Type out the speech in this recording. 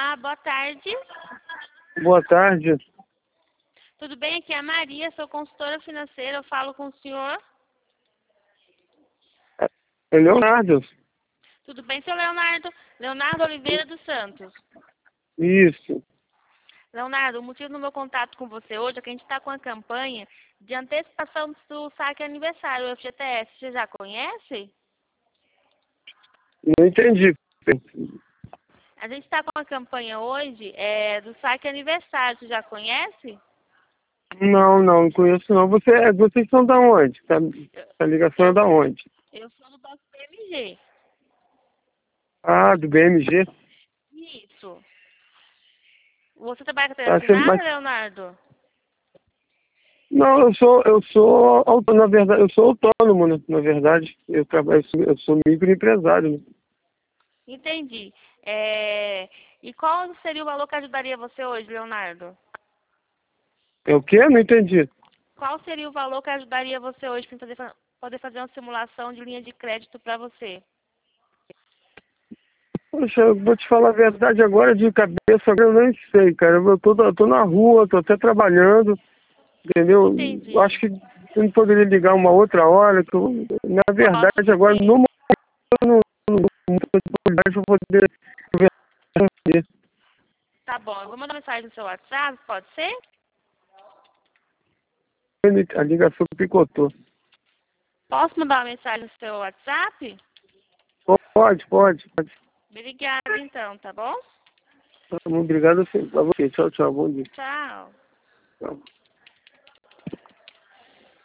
Olá, boa tarde. Boa tarde. Tudo bem? Aqui é a Maria, sou consultora financeira. Eu falo com o senhor. É Leonardo. Tudo bem, seu Leonardo? Leonardo Oliveira dos Santos. Isso. Leonardo, o motivo do meu contato com você hoje é que a gente está com a campanha de antecipação do saque aniversário, o FGTS. Você já conhece? Não entendi. A gente está com a campanha hoje do saque aniversário. Você já conhece? Não conheço não. Vocês são da onde? A ligação é da onde? Eu sou do Banco PMG. Ah, do BMG. Isso. Você trabalha com Ah, assinada, Leonardo? Não, na verdade, eu sou autônomo, né? Na verdade, eu sou microempresário, né? Entendi. E qual seria o valor que ajudaria você hoje, Leonardo? É o quê? Não entendi. Qual seria o valor que ajudaria você hoje para poder fazer uma simulação de linha de crédito para você? Poxa, eu vou te falar a verdade agora de cabeça, eu nem sei, cara. Eu tô na rua, tô até trabalhando, entendeu? Eu Entendi. acho que você não poderia ligar uma outra hora, na Posso verdade, agora, no sim. momento, eu não muita disponibilidade para poder conversar com você. Tá bom, eu vou mandar mensagem no seu WhatsApp, pode ser? A ligação picotou. Posso mandar uma mensagem no seu WhatsApp? Pode. Obrigada então, tá bom? Obrigado a você. Tchau, bom dia. Tchau. Tchau.